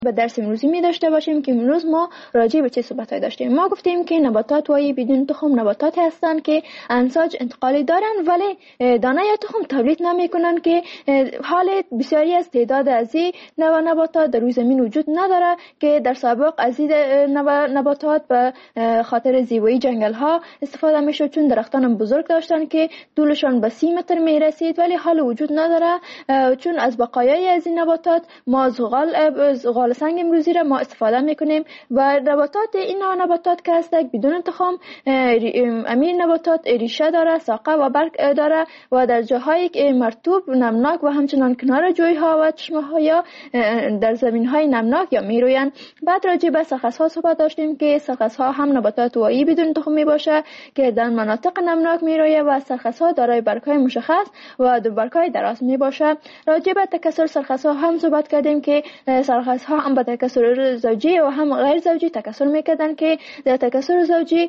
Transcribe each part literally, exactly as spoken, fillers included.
به درس امروزی می داشته باشیم که امروز ما راجع به چه صحبت‌های داشتیم. ما گفتیم که نباتات وای بدون تخم نباتات هستند که انساج انتقالی دارن ولی دانه یا تخم تولید نمیکنن، که حال بسیاری از تعداد از این نوع نباتات در روی زمین وجود نداره که در سابق از این نباتات به خاطر زیبایی جنگل ها استفاده میشد، چون درختان بزرگ داشتن که طولشان به سی متر می رسید، ولی حال وجود نداره چون از بقایای از این نباتات ما زغال زغال سنگ امروزی را ما استفاده میکنیم و نباتات این نباتات که هستند بدون تخم امین نباتات ریشه داره، ساقه و برگ داره و در جاهای مرطوب نمناک و همچنان کنار جوی ها و چشمه ها یا در زمین های نمناک یا میروین. بعد راجع به سرخس ها صحبت داشتیم که سرخس ها هم نباتات وایی بدون تخم می باشه که در مناطق نمناک میرویه و سرخس ها دارای برگ های مشخص و دو برگ های دراز می باشه. راجع به تکثر سرخس ها هم صحبت کردیم که سرخس ها هم به تکثر زوجی و هم غیر زوجی تکثر میکردن که در تکثر زوجی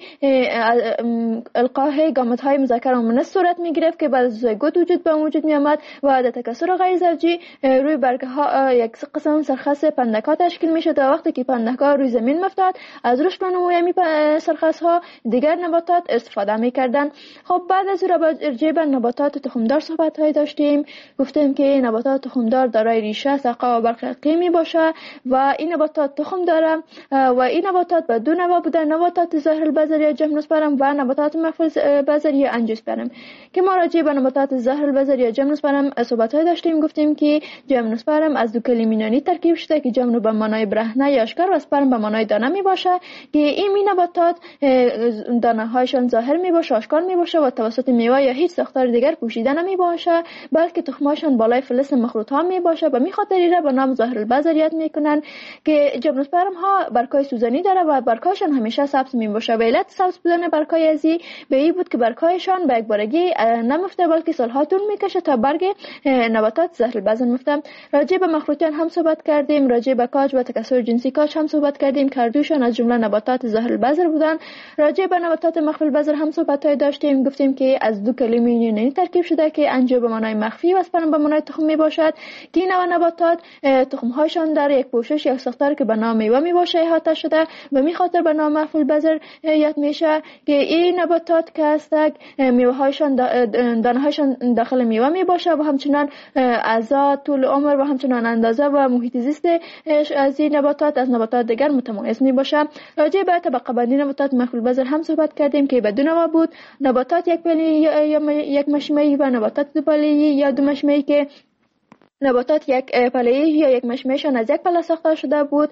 القاء گامت-های مذکر و مؤنث صورت میگرفت که بعد از زیگوت وجود به وجود می آمد و در تکثر غیر زوجی روی برگ ها یک قسم سرخس پندک ها تشکیل میشد و وقتی که پندک ها روی زمین میافتاد از رشد و نمو سرخس ها دیگر نباتات استفاده میکردن. خب بعد از راجع به نباتات تخمدار صحبت های داشتیم. گفتیم که نباتات تخمدار دارای ریشه، ساقه و برگ حقیقی باشه و این نباتات تخم داره و این نباتات به دو نوع بوده: نباتات ظاهر البذر یا جیمنوسپرم و نباتات مخفی البذر یا انجیوسپرم. که ما راجع به نباتات ظاهر البذر یا جیمنوسپرم صحبت های داشتیم. گفتیم که جیمنوسپرم از دو کلمه یونانی ترکیب شده که جیمنو به معنای برهنه یا اشکار و سپرم به معنای دانه می باشه که این می نباتات دانه هایشان ظاهر می باشه، آشکار می باشه و توسط میوه یا هیچ ساختار دیگر پوشیده نمی باشه، بلکه تخماشان بالای فلز مخروط ها می باشه و می خاطر را به نام ظاهر البذر یاد میکنن که جیمنوسپرم ها برگ‌های سوزنی داره و برگ‌هاشون همیشه سبز می باشه. و علت سبز بودن برگ‌های ازی به این بود که برگ‌هایشان به یک بارگی نمیفته بلکه سالها طول میکشه تا برگ نباتات ظاهر البذر میفته. راجع به مخروطیان هم صحبت کردیم، راجع به کاج و تکثر جنسی کاج هم صحبت کردیم که هر دوشان از جمله نباتات ظاهر البذر بودن. راجع به نباتات مخفی البذر هم صحبت های داشتیم. گفتیم که از دو کلمه یونانی ترکیب شده که انجو به معنای مخفی و اسپرم به معنای تخم می باشد که این نوع نباتات تخم هاشان در یک پوشش یا ساختار که به نام میوه می باشه احاطه شده و می خاطر به نام مخفی البذر یاد میشه که این نباتات که هستند میوه هایشان دانه هایشان داخل میوه می باشه و همچنان اعضا، طول عمر و همچنان اندازه و محیط زیست از این نباتات از نباتات دیگر متمایز می باشه. راجع به طبقه بندی نباتات مخفی البذر هم صحبت کردیم که به دو نوع بود: نباتات یک پله یا یک مشمعی و نباتات دو پله یا دو مشمعی که نباتات یک پله یا یک مشمعشان از یک پله ساخته شده بود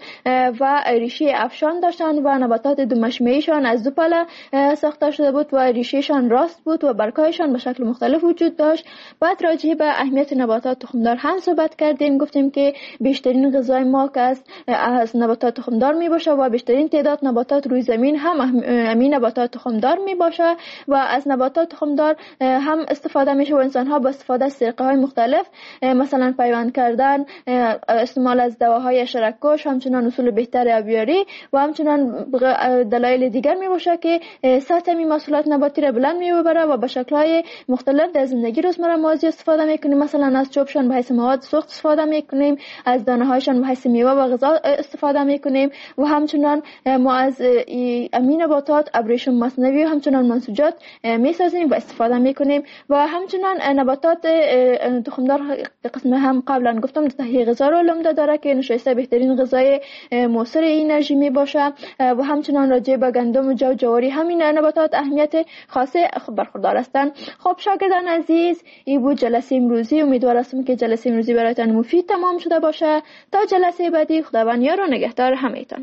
و ریشه افشان داشتند و نباتات دو مشمعیشان از دو پله ساخته شده بود و ریشهشان راست بود و برگ‌هایشان به شکل مختلف وجود داشت. بعد راجع به اهمیت نباتات تخمدار هم صحبت کردیم. گفتیم که بیشترین غذای ما که از از نباتات تخمدار می باشه و بیشترین تعداد نباتات روی زمین هم همین نباتات تخمدار می باشه و از نباتات تخمدار هم استفاده میشه و انسان ها با استفاده از طریقه های مختلف مثلا پیوند کردن، استعمال از دواهای حشره‌کش، همچنان اصول بهتر آبیاری و همچنان دلایل دیگر می باشه که سطح می محصولات نباتی را بلند می ببره و به شکل‌های مختلف در زندگی روزمره ما از استفاده میکنیم. مثلا از چوبشان به حیث مواد سوخت استفاده میکنیم، از دانه‌هایشان به حیث میوه و غذا استفاده میکنیم و همچنان ما از امین نباتات ابریشم مصنوعی و همچنان منسوجات میسازیم و استفاده میکنیم و همچنان نباتات تخمدار قسم هم قبلا گفتم تهیه غذا رو عمده داره که نشایسته بهترین غذای موثر انرژی می باشه و همچنان راجع به گندم و جو جواری همین نباتات اهمیت خاصه برخوردار هستند. خب شاگردان عزیز، این بود جلسه امروزی. امیدوار هستم که جلسه امروزی برایتان مفید تمام شده باشه. تا جلسه بعدی خداوند یار و نگهدار همه‌تان.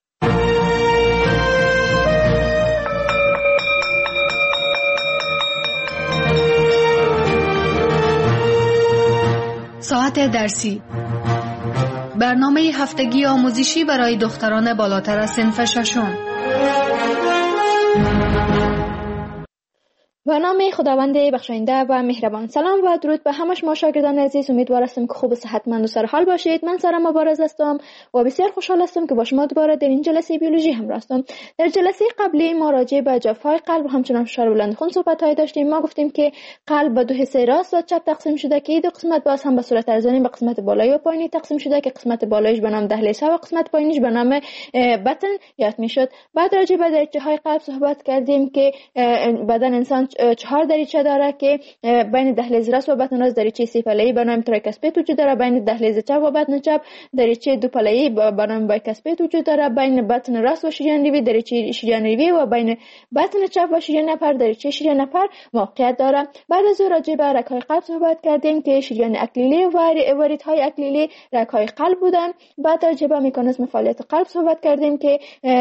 ساعت درسی، برنامه هفتگی آموزشی برای دختران بالاتر از صنف ششم. و نام خداوند بخشاینده و مهربان. سلام و درود به همه شما شاگردان عزیز. امیدوار هستم که خوب و صحتمند و سرحال باشید. من سارا مبارز هستم و بسیار خوشحال هستم که با شما دوباره در این جلسه بیولوژی همراه هستم. در جلسه قبلی ما راجع به جفای قلب و همچنین فشار بلند خون صحبت داشتیم. ما گفتیم که قلب به دو حصه راست و چپ تقسیم شده که این دو قسمت باز هم به صورت ارزانی به قسمت بالایی و پایینی تقسیم شده که قسمت بالایش به نام دهلیز و قسمت پایینیش به نام بطن یاد میشد. بعد راجع به دریچه های قلب صحبت کردیم که بدن انسان چهار دریچه داره که بین دهلیز راست و بطن راست دریچه سی پله‌ای به نام تریکاسپید وجود داره، بین دهلیز چپ و بطن چپ دریچه دو پله‌ای به نام بایکاسپید وجود داره، بین بطن راست و شریان ریوی دریچه شریان ریوی و بین بطن چپ و شریان نپر دریچه شریان نپر موقعیت داره. بعد از راجع به رگ‌های قلب صحبت کردیم که شریان اکلیلی و وریدهای اکلیلی رگ‌های قلب بودن. بعد راجع به مکانیزم فعالیت قلب صحبت کردیم که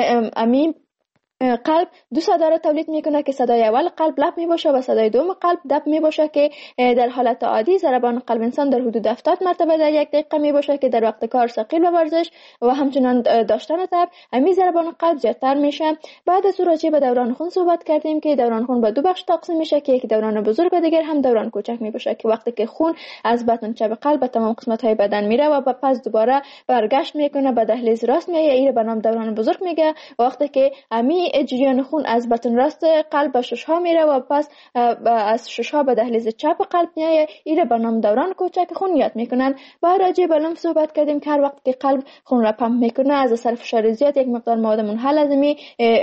امین قلب دو صدا را تولید میکنه که صدای اول قلب لب می باشه و صدای دوم قلب دب می باشه که در حالت عادی ضربان قلب انسان در حدود هفتاد مرتبه در یک دقیقه می باشه که در وقت کار ثقیل و ورزش و همچنان داشتن تب همین ضربان قلب زیادتر میشه. بعد از راجع به دوران خون صحبت کردیم که دوران خون به دو بخش تقسیم میشه که یک دوران بزرگ و دیگر هم دوران کوچک می باشه که وقتی که خون از بطن چپ قلب به تمام قسمت های بدن میره و پس دوباره برگشت میکنه به دهلیز راست میایه، این به نام دوران بزرگ میگه. وقتی که همین جریان خون از بطن راست قلب به ششها میره و پس از ششها به دهلیز چپ قلب میایه، این به نام دوران کوچک خون یاد میکنن. بعد راجع به لمف صحبت کردیم که هر وقت که قلب خون را پمپ میکنه از اثر فشار زیاد یک مقدار مواد منحل از می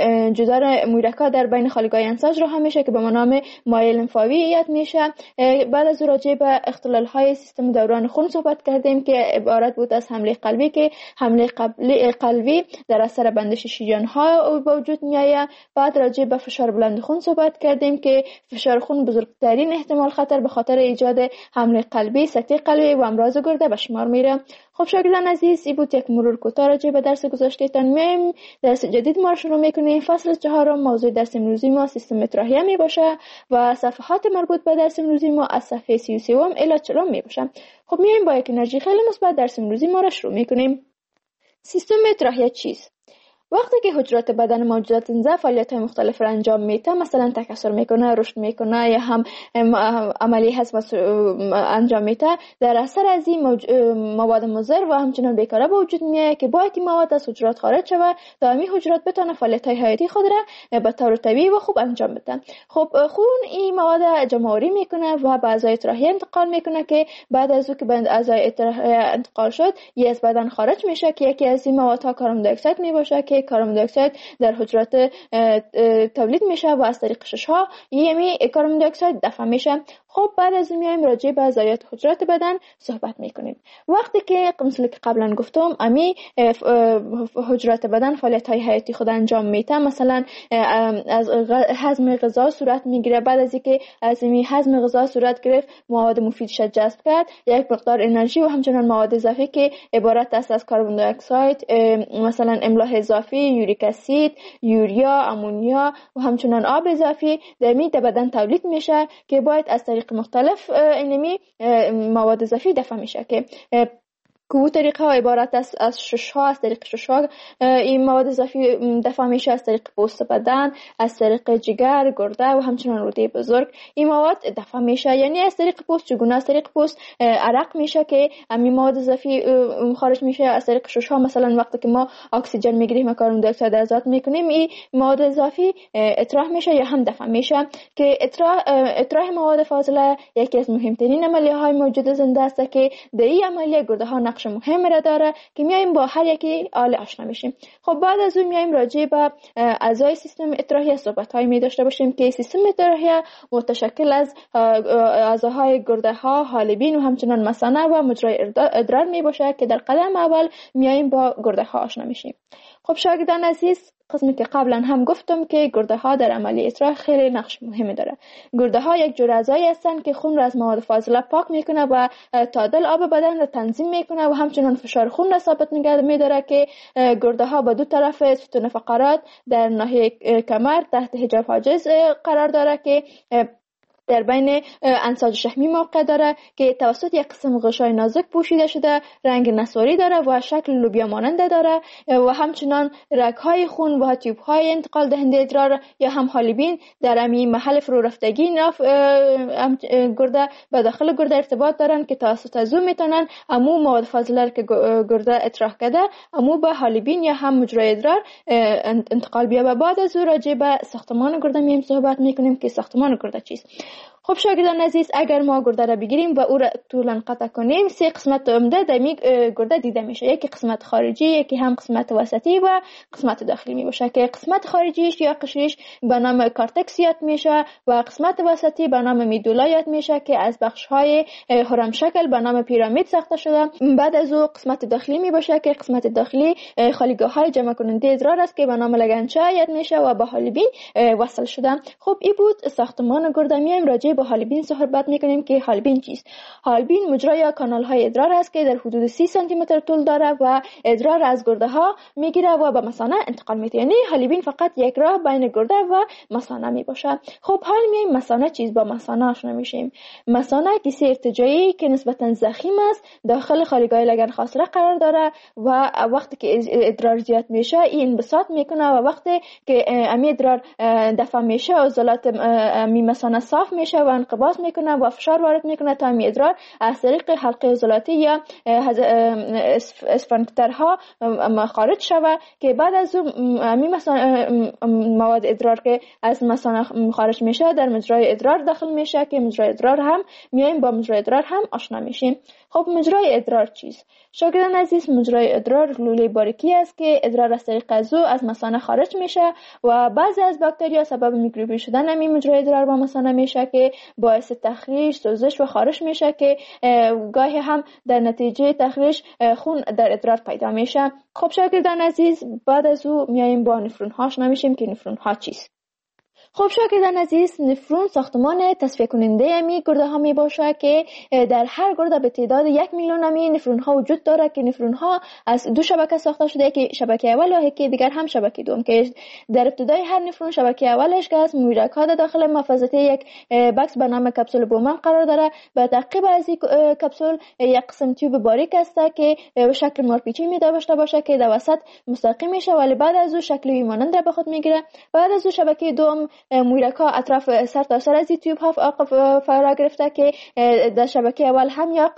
جدار مویرکا در بین خالیگاه انساج رو هم میشه که به نام مایع لمفاوی یاد میشه. بعد از راجع به اختلال های سیستم دوران خون صحبت کردیم که عبارت بود از حمله قلبی که حمله قلبی در اثر بندش شریان ها به وجود میایه. بعد راجع به فشار بلند خون صحبت کردیم که فشار خون بزرگترین احتمال خطر به خاطر ایجاد حمله قلبی، سکته قلبی و امراض گرده به شمار میره. خب شاگردان عزیز، این بود یک مرور کوتاه راجع به درس گذشته‌تان. میایم درس جدید ما رو شروع میکنیم. فصل چهارم موضوع درس امروزی ما سیستم تراهیه می باشه و صفحات مربوط به درس امروزی ما از صفحه سی و سه الی چهل می باشه. خب میایم با یک انرژی خیلی مثبت درس امروزی ما رو شروع میکنیم. سیستم تراهیه چیست؟ وقتی که حجرات بدن موجودات زنده فعالیت‌های مختلف را انجام میده، مثلا تکثر میکنه، رشد میکنه یا هم عملیه هضم انجام میده، در اثر از این موج... مواد مضر و همچنین بیکاره به وجود میاد که باید این مواد از حجرات خارج شود تا همین حجرات بتونه فعالیت‌های حیاتی خود را به طور طبیعی و خوب انجام بده. خب خون این مواد جمع‌آوری میکنه و به اعضای تراهیه انتقال میکنه که بعد از اینکه به اعضای تراهیه انتقال شد، یه از بدن خارج میشه که یکی از این موادها کاربن دی اکساید میباشه که کاربن دی اکساید در حجرات تولید میشه و از طریق ششها یمی کاربن دی اکساید دفع میشه. خب بعد از میایم راجع به ضایعات حجرات بدن صحبت میکنیم. وقتی که مثل که قبلا گفتم امی حجرات بدن فعالیت های حیاتی خود انجام میده، مثلا از هضم غذا صورت میگیره. بعد از اینکه از می هضم غذا صورت گرفت، مواد مفیدش جذب کرد، یک مقدار انرژی و همچنین مواد اضافی که عبارت است از کاربن دی اکساید، مثلا املاح اضافی، یوریک اسید، یوریا، امونیا و همچنین آب اضافی در می بدن تولید میشه که باید از طریق مختلف اینمی مواد اضافی دفع میشه که که طریقه ها عبارت است از شش ها. از طریق شش ها این مواد اضافی دفع میشه از طریق پوست بدن، از طریق جگر، گرده و همچنین روده بزرگ این مواد دفع میشه. یعنی از طریق پوست چگونه؟ از طریق پوست عرق میشه که همین مواد اضافی خارج میشه. از طریق شش ها مثلا وقتی که ما اکسیژن میگیریم و کاربن دی اکساید آزاد میکنیم، این مواد اضافی اطراح میشه یا هم دفع میشه که اطراح اطراح مواد فاضله یکی از مهمترین عملیه های موجود زنده است که در این عملیه گرده ها نقش مهم را داره که میایم با هر یکی آل آشنا میشیم. خب بعد از اون میایم راجع به اعضای سیستم تراهیه صحبت های می داشته باشیم که سیستم تراهیه متشکل از اعضاهای گرده ها، حالبین و همچنین مثانه و مجرای ادرار می باشه که در قدم اول میایم با گرده ها آشنا میشیم. خب شاگردان عزیز، قسمی که قبلا هم گفتم که گرده ها در عملیه اطراح خیلی نقش مهمی داره. گرده ها یک جور اعضایی هستند که خون را از مواد فاضله پاک میکنه و تعادل آب بدن را تنظیم میکنه و همچنین فشار خون را ثابت نگه میداره که گرده ها به دو طرف ستون فقرات در ناحیه کمر تحت حجاب حاجز قرار داره که در بین انساج شحمی موقع داره که توسط یک قسم غشای نازک پوشیده شده، رنگ نسواری داره و شکل لوبیا ماننده داره و همچنان رگ‌های خون و تیوب‌های انتقال دهنده ادرار یا هم حالبین در امی محل فرو رفتگی ناف گرده به داخل گرده ارتباط دارن که توسط از او میتونن امو مواد فاضله که گرده اطراح کرده امو به حالبین یا هم مجرای ادرار انتقال بیا. و بعد از او راجع به ساختمان گرده میم صحبت میکنیم که ساختمان گرده چیست. خب شاگردان عزیز، اگر ما گرده را بگیریم و او را طولا قطع کنیم، سه قسمت عمده در می گرده دیده میشه. یکی قسمت خارجی، یکی هم قسمت وسطی و قسمت داخلی می باشه که قسمت خارجیش یا قشریش به نام کارتکس یاد میشه و قسمت وسطی به نام میدولا یاد میشه که از بخش های هرم شکل به نام پیرامید ساخته شده. بعد از او قسمت داخلی می باشه که قسمت داخلی خالیگاه های جمع کننده ادرار است که به نام لگنچه یاد میشه و به حالبین وصل شده. خب این بود ساختمان گرده. میایم راجع به حالبین صحبت میکنیم که حالبین چیست. حالبین مجرا یا کانال های ادرار است که در حدود سی سانتی متر طول داره و ادرار از گرده ها میگیره و به مثانه انتقال میده. یعنی حالبین فقط یک راه بین گرده و مثانه می باشه. خب حال میایم مثانه چیست. با مثانه آشنا میشیم. مثانه کیسه ارتجاعی که نسبتا ضخیم است، داخل خالیگاه لگن خاصره قرار داره و وقتی که ادرار زیاد میشه این انبساط میکنه و وقتی که امی ادرار دفع میشه عضلات امی مثانه صاف میشه و انقباض میکنه و فشار وارد میکنه تا امی ادرار از طریق حلقه عضلاتی یا اسفنکترها خارج شوه که بعد از امی مثانه مواد ادرار که از مثانه خارج میشه در مجرای ادرار داخل میشه که مجرای ادرار هم میایم با مجرای ادرار هم آشنا میشیم. خب مجرای ادرار چیست؟ شاگردان عزیز، مجرای ادرار لوله باریکی است که ادرار از طریق از او از مثانه خارج میشه و بعضی از باکتریا سبب میکروبی شدن امی مجرای ادرار با مثانه میشه که باعث تخریش، سوزش و خارش میشه که گاهی هم در نتیجه تخریش خون در ادرار پیدا میشه. خب شاگردان عزیز، بعد از او میایم با نفرون ها آشنا میشیم که نفرون ها چیست. خب شاگردان عزیز، نفرون ساختمان تصفیه کننده امی گرده ها می باشه که در هر گرده به تعداد یک میلیون امی نفرون ها وجود داره که نفرون ها از دو شبکه ساخته شده که شبکه اول و یکی دیگر هم شبکه دوم که در ابتدای هر نفرون شبکه اولش که از مویرک ها داخل محفظه یک بکس به نام کپسول بومن قرار داره. به تعقیب از این کپسول یک قسم تیوب باریک است که شکل مارپیچی می داشته باشه که در وسط مستقیم میشه ولی بعد از او شکل مانند را به خود میگیره. بعد از او شبکه دوم مویرک‌ها اطراف سر تا سر از این تیوب ها فرا گرفته که در شبکه اول هم یا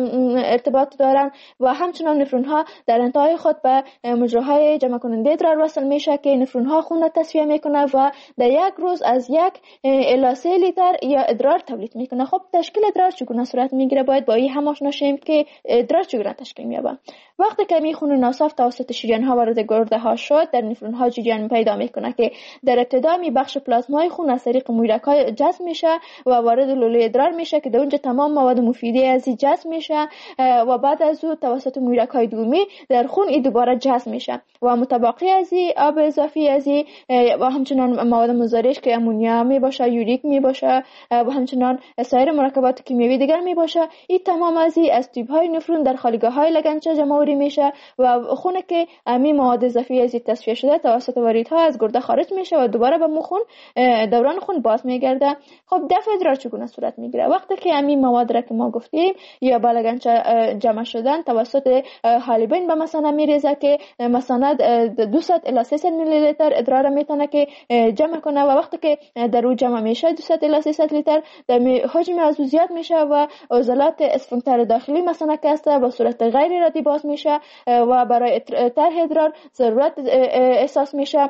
ارتباط دارن و همچنان نفرون ها در انتهای خود به مجراهای جمع کننده ادرار وصل میشه که نفرون ها خون را تصفیه میکنه و در یک روز از یک الی سه لیتر یا ادرار تولید میکنه. خب تشکیل ادرار چگونه صورت میگیره؟ باید با این هم آشنا شیم که ادرار چگونه تشکیل مییابه. وقتی که می خون ناصاف توسط شریان ها وارد گرده ها شد، در نفرون ها جریان پیدا میکنه که در ابتدا می بخش پلازمای خون از طریق مویرک ها جذب میشه و وارد لوله ادرار میشه که در اونجا تمام مواد مفیده از این جذب میشه و بعد از او توسط مویرک های دومی در خون این دوباره جذب میشه و متبقی از این آب اضافی از این و همچنان مواد مضرش که امونیا می باشه، یوریک می باشه و همچنان سایر مرکبات کیمیایی دیگر می باشه، این تمام از این از تیوب های نفرون در خالیگاه های لگنچه جمع میشه و خون که امی مواد اضافی از این تصفیه شده توسط واریدها از گرده خارج میشه و دوباره به مخون دوران خون باز میگرده. خب دفع ادرار چگونه صورت میگیره؟ وقتی که امی مواد را که ما گفتیم یا با لگنچه جمع شدن توسط حالبین به مثانه میریزه که مثانه دویست الی سیصد میلی لیتر ادرار میتونه که جمع کنه و وقتی که در او جمع میشه دویست الی سیصد لیتر حجم از او زیاد میشه و عضلات اسفنکتر داخلی مثانه که است به صورت غیر ارادی باز میشه و برای طرح ادرار ضرورت احساس میشه.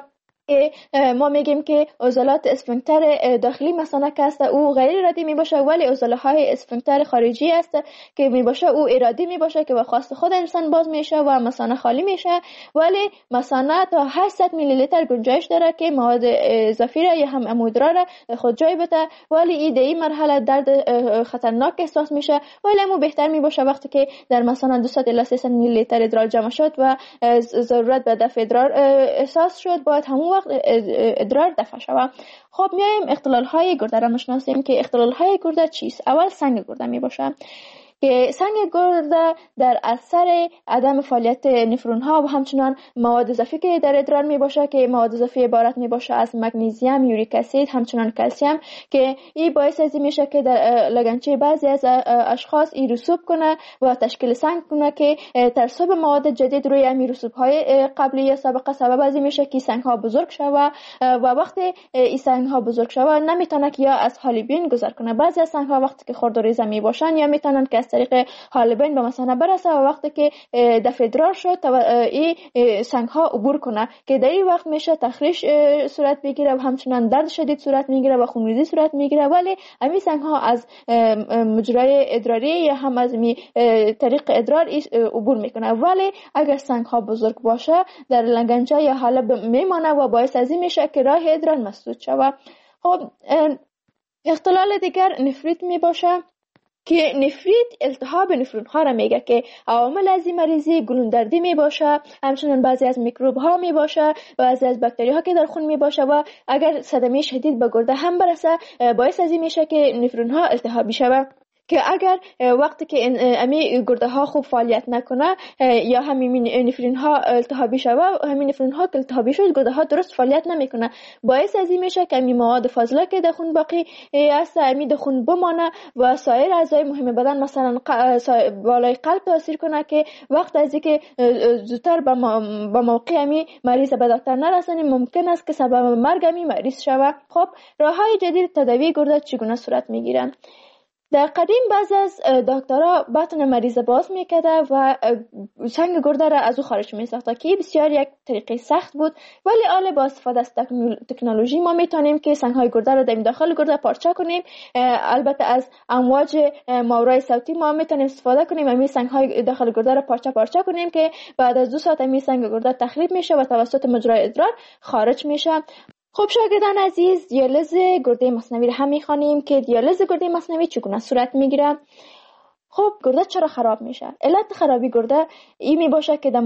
ما میگیم که عضلات اسفنکتر داخلی مثانه که است او غیر ارادی می باشه ولی عضله های اسفنکتر خارجی است که می باشه او ارادی می باشه که به خواست خود انسان باز میشه و مثانه خالی میشه ولی مثانه تا هشتصد میلی لیتر گنجایش داره که مواد اضافی را یا هم امودرا را خود جای بده ولی این در این مرحله درد خطرناک احساس میشه ولی امو بهتر می باشه وقتی که در مثانه دویست الی سیصد میلی لیتر ادرار جمع شد و ضرورت به دفع ادرار احساس شد باید همون وقت ادرار دفع شود. خب میایم اختلال های گرده را میشناسیم که اختلال های گرده چیست؟ اول سنگ گرده می باشه که سنگ گرده در اثر عدم فعالیت نفرون ها و همچنان مواد اضافی که در ادرار می باشه که مواد اضافی عبارت می باشه از مگنیزیم، یوریک اسید، همچنان کلسیم که این باعث از میشه که در لگنچه بعضی از اشخاص این رسوب کنه و تشکیل سنگ کنه که ترسب مواد جدید روی این رسوب های قبلی یا سابقه سبب از میشه که سنگ ها بزرگ شوه و وقتی این سنگ ها بزرگ شوه نمیتونه که یا از حالبین گذر کنه. بعضی از سنگ ها وقتی که خرد و ریزه می باشن یا میتونن که از طریق حالبین به مثانه برسه و وقتی که دفع ادرار شد این سنگ ها عبور کنه که در این وقت میشه تخریش صورت بگیره و همچنان درد شدید صورت میگیره و خونریزی صورت میگیره. ولی همین سنگ ها از مجرای ادراری یا هم از می طریق ادرار عبور میکنه. ولی اگر سنگ ها بزرگ باشه در لگنچه یا حالب میمانه و باعث از این میشه که راه ادرار مسدود شود. خب اختلال دیگر نفریت می باشه که نفریت التهاب نفرون ها را میگه که عوامل از این مریضی گلوندردی می باشه، همچنین بعضی از میکروب ها می باشه، بعضی از باکتری ها که در خون می باشه و اگر صدمه شدید به گرده هم برسه باعث از این میشه که نفرون ها التهابی شود که اگر وقتی که امی گرده ها خوب فعالیت نکنه یا همین نفرون ها التهابی شود، همین نفرون ها که التهابی شد گرده ها درست فعالیت نمیکنه باعث از این میشه که امی مواد فاضله که در خون باقی است امی در خون بمانه و سایر اعضای مهم بدن مثلا بالای قلب تاثیر کنه که وقت از اینکه زودتر به موقع امی مریض به دکتر نرسانی ممکن است که سبب مرگ امی مریض شود. خب راه های جدید تداوی گرده چگونه صورت میگیره؟ در قدیم بعض از دکترها بطن مریض باز میکرده و سنگ گرده را از او خارج میساخته که بسیار یک طریقه سخت بود. ولی حالا با استفاده از تکنولوژی ما میتونیم که سنگ های گرده را در داخل گرده پارچه کنیم. البته از امواج ماورای صوتی ما میتونیم استفاده کنیم همین سنگ های داخل گرده را پارچه پارچه کنیم که بعد از دو ساعت همین سنگ گرده تخریب میشه و توسط مجرای ادرار خارج میشه. خب شاگردان عزیز، دیالیز گرده مصنوی را هم میخوانیم که دیالیز گرده مصنوی چگونه صورت میگیره. خب گرده چرا خراب میشه؟ علت خرابی گرده این می باشه که در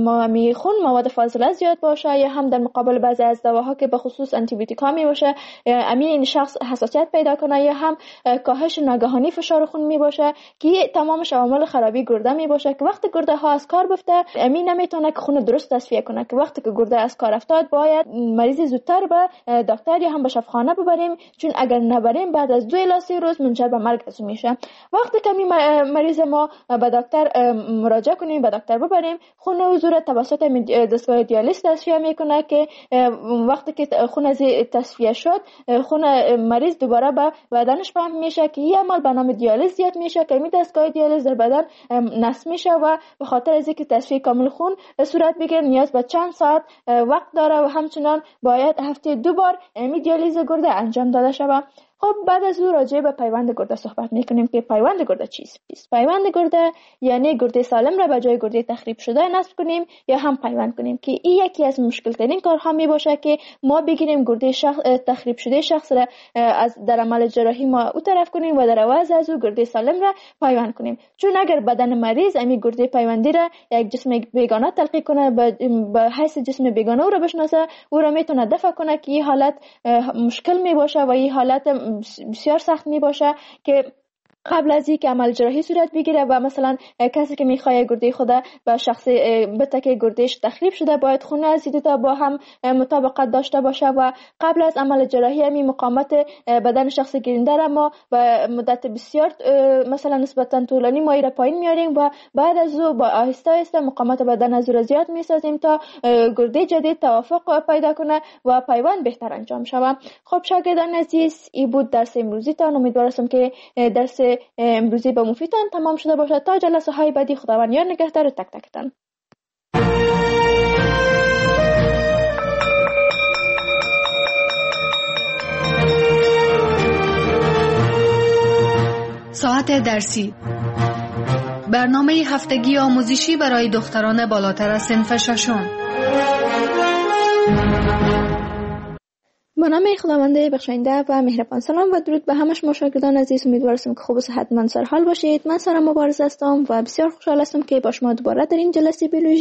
می خون مواد فاضله زیاد باشه یا هم در مقابل بعضی از دواها که به خصوص آنتی بیوتیک ها می باشه امی این شخص حساسیت پیدا کنه یا هم کاهش ناگهانی فشار خون می باشه که تمامش عوامل خرابی گرده می باشه که وقتی گرده ها از کار بفته امی نمیتونه که خون درست تصفیه کنه که وقتی که گرده از کار افتاد باید مریض زودتر به دکتر یا هم به شفاخانه ببریم، چون اگر نبریم بعد از دو الی سه روز منجر به مرگ میشه. وقتی که مریض ما به دکتر مراجعه کنیم به دکتر ببریم خون حضور توسط دستگاه دیالیز تصفیه میکنه که وقتی که خون از تصفیه شد خون مریض دوباره به بدنش پمپ میشه که این عمل به نام دیالیز زیاد میشه که این دستگاه دیالیز در بدن نصب میشه و به خاطر از اینکه تصفیه کامل خون صورت بگیره نیاز به چند ساعت وقت داره و همچنان باید هفته دو بار این دیالیز گرده انجام داده شود. خب بعد از او راجع به پیوند گرده صحبت میکنیم که پیوند گرده چیست؟ پیوند گرده یعنی گرده سالم را به جای گرده تخریب شده نصب کنیم یا هم پیوند کنیم که این یکی از مشکل ترین کارها می باشه که ما بگیریم گرده شخص تخریب شده شخص را از در عمل جراحی ما او طرف کنیم و در عوض از او گرده سالم را پیوند کنیم، چون اگر بدن مریض امی گرده پیوندی را یک جسم بیگانه تلقی کنه به حیث جسم بیگانه او را بشناسه او را میتونه دفع کنه که این حالت مشکل می باشه و این حالت بسیار سخت می باشه که قبل از اینکه عمل جراحی صورت بگیره و مثلا کسی که میخواد گرده خود به شخص بته که گردهش تخریب شده باید خون از این تا با هم مطابقت داشته باشه و قبل از عمل جراحی همین مقاومت بدن شخص گیرنده را ما به مدت بسیار مثلا نسبتا طولانی ما را پایین میاریم و بعد از او با آهسته آهسته مقاومت بدن از او زیاد میسازیم تا گرده جدید توافق پیدا کنه و پیوند بهتر انجام شود. خب شاگردان عزیز، این بود درس امروزی تان. امیدوارم که درس امروزی به مفیدتان تمام شده باشد. تا جلسه های بعدی خداوند یار نگهدار تک تکتان. ساعت درسی، برنامه هفتگی آموزشی برای دختران بالاتر از صنف ششم. با نام خداوند بخشاینده و مهربان، سلام و درود به همه شما شاگردان عزیز. امیدوارم که خوب و صحتمند سرحال باشید. من سارا مبارز هستم و بسیار خوشحال هستم که با شما دوباره در این جلسه بیولوژی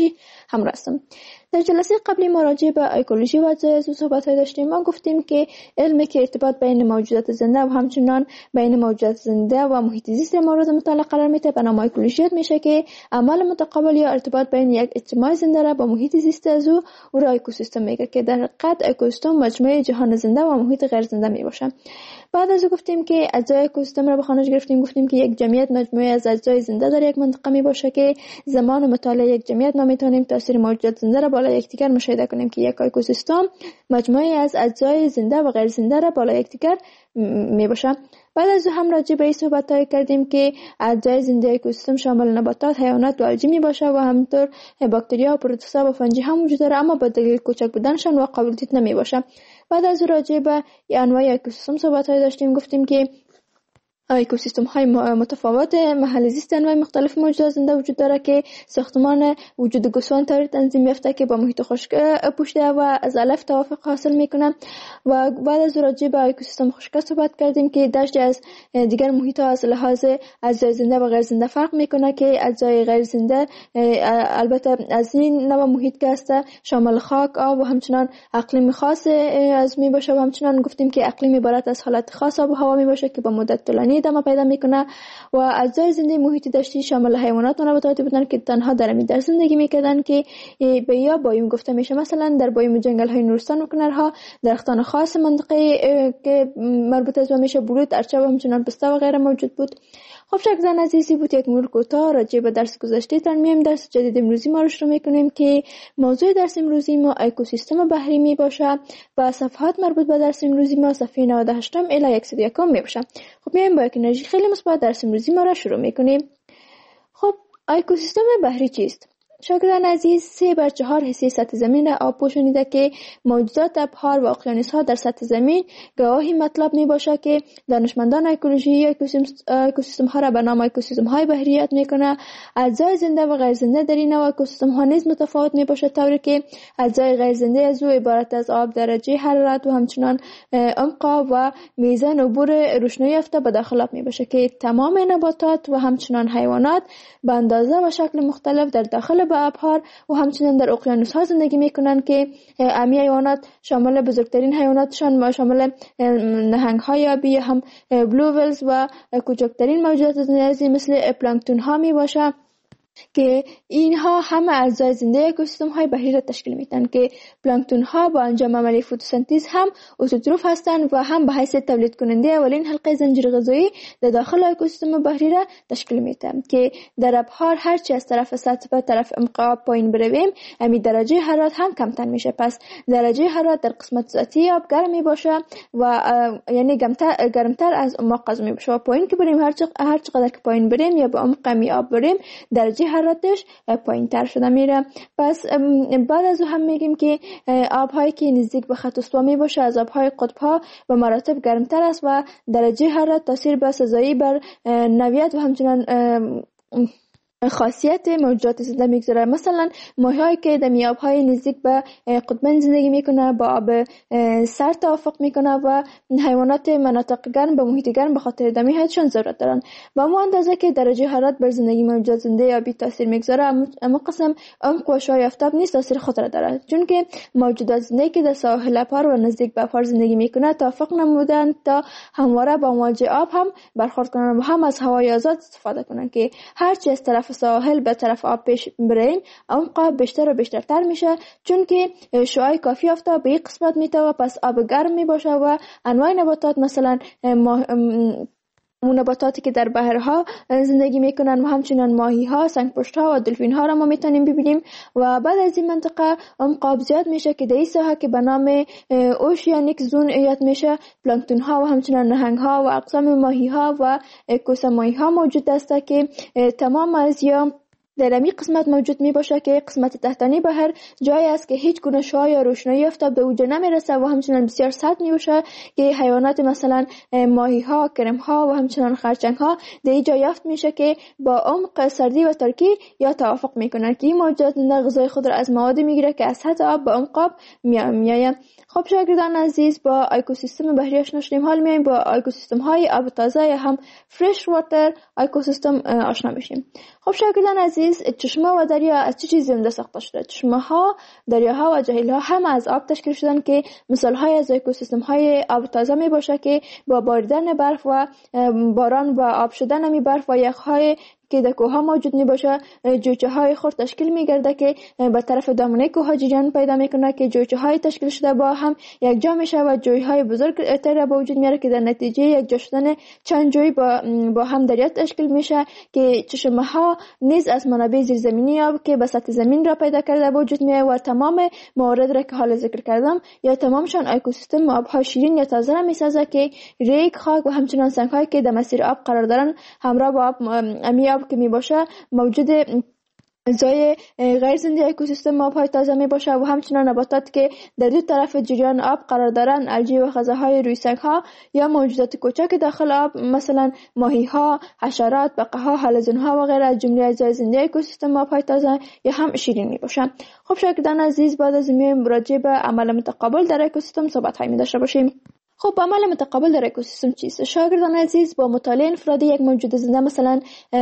همراه هستم. در جلسه قبلی مراجعه به اکولوژی و اجزای زو صحبت‌های داشتیم. ما گفتیم که علمی که ارتباط بین موجودات زنده و همچنان بین موجودات زنده و محیط زیست مورد مطالعه قرار میده به نام اکولوژی میشه که عمل متقابل یا ارتباط بین یک اجتماع زنده را با محیط زیست زو او را اکوسیستم میگه که در حقیقت اکوسیستم مجموعه جهان زنده و محیط غیر زنده میباشه. بعد از گفتیم که اجزای اکوسیستم را به خانش گرفتیم، گفتیم که یک جمعیت مجموعه از اجزای زنده در یک منطقه میباشه که زمان مطالعه یک جمعیت ما میتونیم تاثیر موجودات زنده را بالای یکدیگر مشاهده کنیم که یک اکوسیستم مجموعه از اجزای زنده و غیر زنده را بالای یکدیگر میباشه. بعد از هم راجع به این صحبت کردیم که اجزای زنده اکوسیستم شامل نباتات، حیوانات و الژی میباشه و همینطور باکتریا و پروتوزوا و فنجی هم وجود داره، اما با دلیل کوچک بودنشان و قابل دید نمیباشه. بعد از راجع به انواع اکوسیستم صحبت داشتیم، گفتیم که اکوسیستم های متفاوت محل زیست انواع مختلف موجودات زنده وجود داره که ساختمان وجود گوسفند طوری تنظیم یافته که با محیط خشک پوشیده و از الف توافق حاصل میکنه. و بعد از راجع به اکوسیستم خشک صحبت کردیم که داشت از دیگر محیط ها از لحاظ اجزای زنده و غیر زنده فرق میکنه که اجزای غیر زنده البته از این نوع محیط که است شامل خاک، آب و همچنان اقلیم خاص از می باشه و همچنان گفتیم که اقلیم عبارت از حالت خاص آب و هوا می باشه که با مدت طولانی ادامه پیدا میکنه. و اجزای زنده محیط داشتی شامل حیوانات و نباتاتی بودن که تنها در می در زندگی میکردن که به یا بایوم گفته میشه. مثلا در بایوم جنگل های نورستان و کنارها درختان خاص منطقه که مربوط از میشه برود، ارچه و همچنان پسته و غیره موجود بود. خب شکران عزیزی بود یک مرور کوتاه راجع به درس گذشته تان میم درس جدید امروزی ما رو شروع میکنیم که موضوع درس امروزی ما اکوسیستم بحری می باشه و صفحات مربوط به درس امروزی ما صفحه نود و هشت الی صد و یک می باشه. خب میایم با یک انرژی خیلی مثبت درس امروزی ما رو شروع میکنیم. خب اکوسیستم بحری چیست؟ شاگردان عزیز، سه بر چهار حصه سطح زمین را آب پوشانیده که موجودات ابحار و اقیانوس ها در سطح زمین گواهی مطلب می باشه که دانشمندان اکولوژی اکوسیستم ها را به نام اکوسیستم های بحری یاد میکنه. اجزای زنده و غیر زنده در این نوع اکوسیستم ها نیز متفاوت می باشه، طوری که اجزای غیر زنده از او عبارت از آب، درجه حرارت و همچنان عمق و میزان عبور روشنایی یافته به داخل آب می باشه که تمام نباتات و همچنان حیوانات به اندازه و شکل مختلف در داخل به ابحار و همچنین در اقیانوس ها زندگی میکنن که امی حیوانات شامل بزرگترین حیواناتشان ما شامل نهنگ های آبی یا هم بلو ولز و کوچکترین موجودات زنده مثل پلانکتون ها می باشه که اینها همه اجزای زنده اکوسیستم های بحری را تشکیل میدن که پلانکتون ها با انجام عمل فتوسنتز هم اتوتروف هستند و هم به حیث تولید کننده اولین حلقه زنجیر غذایی در داخل اکوسیستم بحری را تشکیل میدن که در ابحار هرچی از طرف سطح به طرف عمق پایین برویم امی درجه حرارت هم کمتر میشه. پس درجه حرارت در قسمت ذاتی آب گرم می باشه و یعنی گرمتر گرمتر از عمق از می باشه و پایین که بریم هر هر چقدر که پایین بریم یا به عمق می آب بریم درجه حرارتش پایین تر شده میره. پس بعد از او هم میگیم که آبهایی که نزدیک به خط استوا می باشه از آبهای قطب ها به مراتب گرمتر است و درجه حرارت تاثیر به سزایی بر نوعیت و همچنان خاصیت موجودات زنده میگذاره. مثلا ماهی‌هایی که در میاب‌های نزدیک به قطبین زندگی میکنه با آب سرد توافق میکنه و حیوانات مناطق گرم به محیط گرم به خاطر دمی هایشان ضرورت دارن. با اون اندازه که درجه حرارت بر زندگی موجودات زنده آبی تاثیر میگذاره، اما قسم عمق و شای آفتاب نیست تاثیر خود را داره، چون که موجودات زنده که در ساحل ابحار و نزدیک به ابحار زندگی میکنه توافق نمودن تا همواره با موج آب هم برخورد کنن و هم از هوای آزاد استفاده کنن که هرچی از طرف ساحل به طرف آب پیش بریم عمق بیشتر و بیشترتر میشه، چون که شعاع کافی آفتاب به این قسمت میتوه. پس آب گرم میباشه و انواع نباتات مثلا نباتاتی که در بحرها زندگی میکنن و همچنان ماهی ها، سنگ پشت ها و دلفین ها را ما میتونیم ببینیم. و بعد از این منطقه عمق زیاد میشه که در این ساحه که به نام اوشیانیک زون یاد میشه پلانکتون ها و همچنان نهنگ ها و اقسام ماهی ها و کوسه ها موجود است که تمام از یا در این قسمت موجود می باشه که قسمت تحتانی بحر جایی است که هیچ گونه شعاع یا روشنایی آفتاب به اونجا نمیرسه و همچنان بسیار سرد می باشه که حیوانات مثلا ماهی ها، کرم ها و همچنان خرچنگ ها در اینجا یافت میشه که با عمق سردی و ترکی یا توافق میکنن که این موجودات غذای خود را از مواد میگیره که از سطح آب به عمق آب میآید. خب شاگردان عزیز، با اکوسیستم بحری آشنا شدیم. حال میایم با اکوسیستم های آب تازه یا هم فرش واتر اکوسیستم آشنا بشیم. خب شاگردان عزیز، عزیز، چشمه و دریا از چه چیزی زنده ساخته شده؟ چشمه ها، دریاها و جهیل ها هم از آب تشکیل شدن که مثال های از اکوسیستم های آب تازه می باشه که با باریدن برف و باران و آب شدن می برف و یخ های که در کوه ها موجود می باشه جوچه های خرد تشکیل می گرده که به طرف دامنه کوه ها جریان پیدا می کنه که جوچه های تشکیل شده با هم یک جا می شود و جوی های بزرگ تر به وجود میاره که در نتیجه یک جا شدن چند جوی با, با هم دریا تشکیل میشه که چشمه ها نیز از منابع زیرزمینی آب که به سطح زمین را پیدا کرده به وجود میاد و تمام موارد را که حالا ذکر کردم یا تمامشان اکوسیستم آب های شیرین یا تازه را میسازه که ریگ، خاک و همچنان سنگ هایی که در مسیر آب قرار دارن همراه با آب امی آب که می باشه موجود اجزای غیر زنده اکوسیستم آب های تازه می باشه و همچنان نباتات که در دو طرف جریان آب قرار دارن، الژی و خزه‌های روی سنگ ها یا موجودات کوچک داخل آب مثلا ماهی ها، حشرات، بقه ها، حلزون ها و غیره از جمله اجزای زنده اکوسیستم آب های تازه یا هم شیرین می باشه. خب شاگردان عزیز، بعد از میایم راجع به عمل متقابل در اکوسیستم صحبت های می داشته باشیم. خب عمل متقابل در اکوسیستم چیست؟ شاگردان عزیز، با مطالعه انفرادی یک موجود زنده مثلا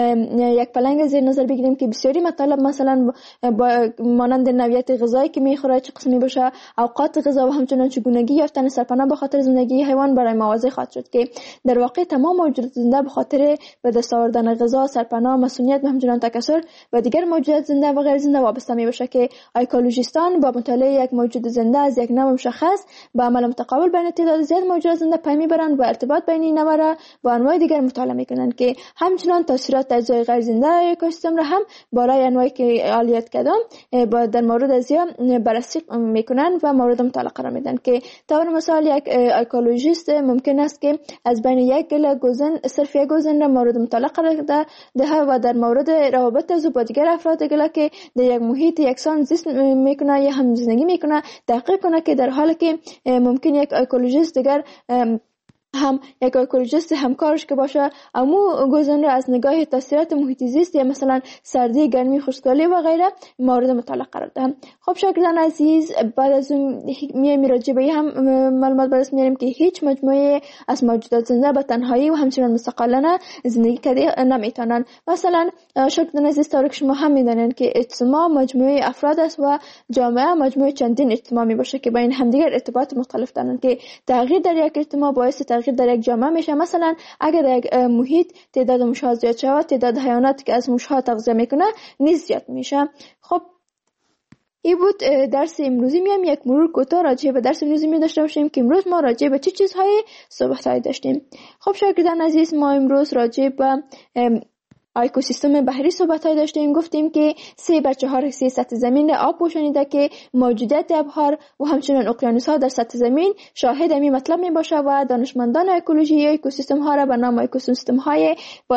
یک پلنگ زیر نظر بگیریم که بسیاری مطالب مثلا با مانند نوعیت غذایی که میخوره، چه قسمی باشه، اوقات غذا و همچنین چگونگی یافتن سرپناه به خاطر زندگی حیوان برای موازی خواهد شد که در واقع تمام موجودات زنده به خاطر به دست آوردن غذا، سرپناه، مسئولیت و همچنین تکثر و دیگر موجودات زنده و غیر زنده وابسته میباشه که اکولوژیستان با مطالعه یک موجود زنده از یک نوع مشخص به عمل متقابل بین تعداد زیاد موجودات زنده پی میبرند و ارتباط بین این نوع را با انواع دیگر مطالعه میکنند که همچنان تاثیرات اجزای غیر زنده اکوسیستم را هم بالای انواعی که عالیت کردم در مورد از بررسی میکنند و مورد مطالعه قرار میدن که طور مثال یک اکولوژیست ممکن است که از بین یک گله گوزن صرف یک گوزن را مورد مطالعه قرار ده و در مورد روابط از با دیگر افراد گله که در یک محیط یکسان زیست میکنه یا هم زندگی میکنه تحقیق کنه که در حالی که ممکن یک اکولوژیست دیگر هم یک اکولوژیست همکارش که باشه امو گوزن را از نگاه تاثیرات محیط زیست یا مثلا سردی، گرمی، خشکسالی و غیره مورد مطالعه قرار دهم. خب شاگردان عزیز، بعد از اون میایم راجع به هم معلومات بررسی میاریم که هیچ مجموعه از موجودات زنده به تنهایی و همچنین مستقلانه زندگی کرده نمیتونن. مثلا شاگردان عزیز، طور که شما هم میدونن که اجتماع مجموعه افراد است و جامعه مجموعه چندین اجتماع میباشه که بین همدیگر ارتباط مختلف دارن که تغییر در یک اجتماع باعث تغییر در یک جامعه میشه. مثلا اگر یک محیط تعداد موش‌ها زیاد شود، تعداد حیواناتی که از موش‌ها تغذیه میکنه نیز زیاد میشه. خب این بود درس امروزی. میام یک مرور کوتاه راجع به درس امروزی می داشته باشیم که امروز ما راجع به چه چیزهای صحبت داشتیم. خب شاگردان عزیز، ما امروز راجع به اکوسیستم بحری صحبت های داشتیم. گفتیم که سه بر چهار حصه سطح زمین آب پوشانیده که موجودیت ابحار و همچنین اقیانوس ها در سطح زمین شاهد همین مطلب می باشه و دانشمندان اکولوژی اکوسیستم ها را به نام اکوسیستم های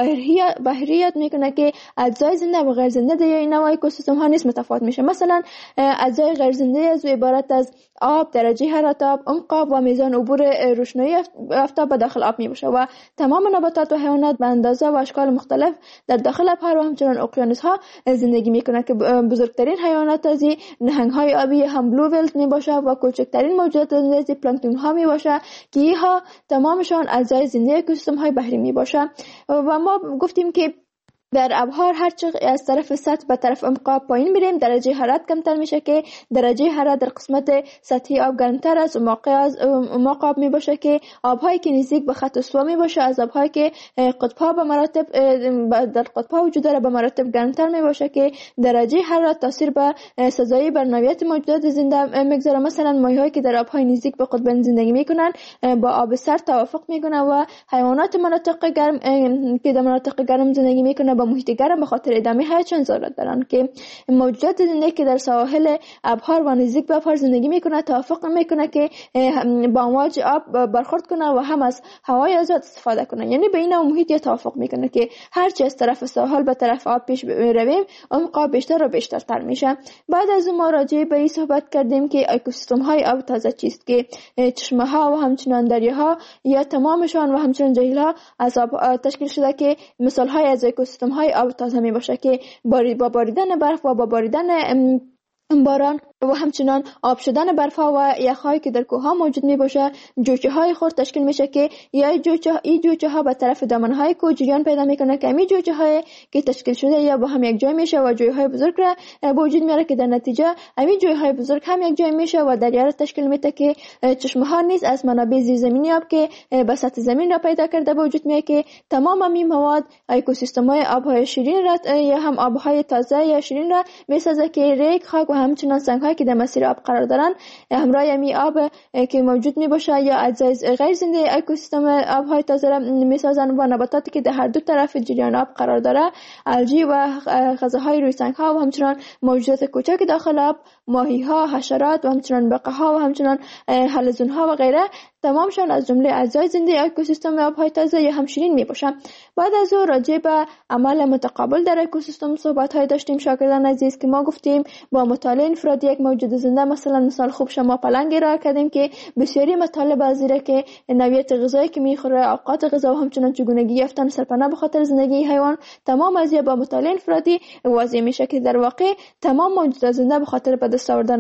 بحری یاد میکنه که اجزای زنده و غیر زنده در این نوع اکوسیستم ها نیز متفاوت میشه. مثلا اجزای غیر زنده از عبارت از آب، درجه حرارت آب، عمق آب و میزان عبور روشنایی آفتاب به داخل آب می باشه و تمام نباتات و حیوانات به اندازه و اشکال مختلف در داخل ابحار و همچنین اقیانوس ها زندگی میکنه که بزرگترین حیوانات از نهنگ های آبی هم بلو ولت می باشه و کوچکترین موجودات از پلانکتون ها می باشه که اینها تمامشان اجزای زنده اکوسیستم های بحری می باشه. و ما گفتیم که در ابحار هر چه از طرف سطح به طرف عمق پایین میریم درجه حرارت کمتر میشه که درجه حرارت در قسمت سطحی آب گرمتر از عمق از عمق آب میباشه که آبهایی که نزدیک به خط استوا میباشه از آبهایی که قطب‌ها به مراتب در قطب‌ها وجود داره به مراتب گرمتر میباشه که درجه حرارت تاثیر به سزایی بر نوعیت موجودات زنده میگذاره. مثلا ماهی‌هایی که در آبهای نزدیک به قطب زندگی میکنن با آب سرد توافق میکنن و حیوانات مناطق گرم که در مناطق گرم زندگی میکنن با محیط گرم به خاطر ادامه حیاتشان ضرورت دارن که موجودات زنده که در سواحل ابحار و نزدیک به ابحار زندگی میکنه توافق میکنه که با امواج آب برخورد کنه و هم از هوای آزاد استفاده کنه. یعنی بین اون محیط توافق میکنه که هر چه از طرف ساحل به طرف آب پیش رویم عمق بیشتر و بیشتر تر میشه. بعد از اون ما راجع به این صحبت کردیم که اکوسیستم های آب تازه چیست که چشمه ها و همچنین دریاها یا تمامشان و همچنین جهیل ها از آب تشکیل شده که مثال های از اکوسیستم های آب تازه می باشه که با باریدن برف و با باریدن باران و همچنان آب شدن برفها و یخهایی که در کوه ها موجود می باشه، جوچه های خرد تشکیل میشه که یا جوچه این جوچه ها به طرف دامن های کوه جریان پیدا میکنه که همین جوچه های که تشکیل شده یا با هم یک جای میشه و جوی های بزرگ را به وجود میاره که در نتیجه همین جوی های بزرگ هم یک جای میشه و دریا را تشکیل میده که چشمه ها نیز از منابع زیرزمینی آب که به سطح زمین را پیدا کرده به وجود میاد که تمام این مواد اکوسیستم های آبهای شیرین را یا هم آبهای تازه یا شیرین را میسازه که ریگ، خاک و همچنان سنگ هایی که در مسیر آب قرار دارن همراه می آب که موجود می باشه یا اجزای غیر زنده اکوسیستم آبهای تازه را میسازن و نباتاتی که در هر دو طرف جریان آب قرار داره، الژی و غذاهای روی سنگ ها و همچنان موجودات کوچک داخل آب، ماهی ها، حشرات و همچنان بقه ها و همچنان حلزون ها و غیره تمامشان از جمله اجزای زنده اکوسیستم آبهای تازه یا هم شیرین می باشن. بعد از او راجع به عمل متقابل در اکوسیستم صحبت های داشتیم شاگردان عزیز که ما گفتیم با مطالعه انفرادی یک موجود زنده، مثلا مثال خوب شما پلنگ را کردیم که بسیاری مطالب از زیره که نوعیت غذایی که میخوره، اوقات غذا و همچنان چگونگی یافتن سرپناه به خاطر زندگی حیوان، تمام از با مطالعه انفرادی واضح میشه که در واقع تمام موجودات زنده به خاطر به دست آوردن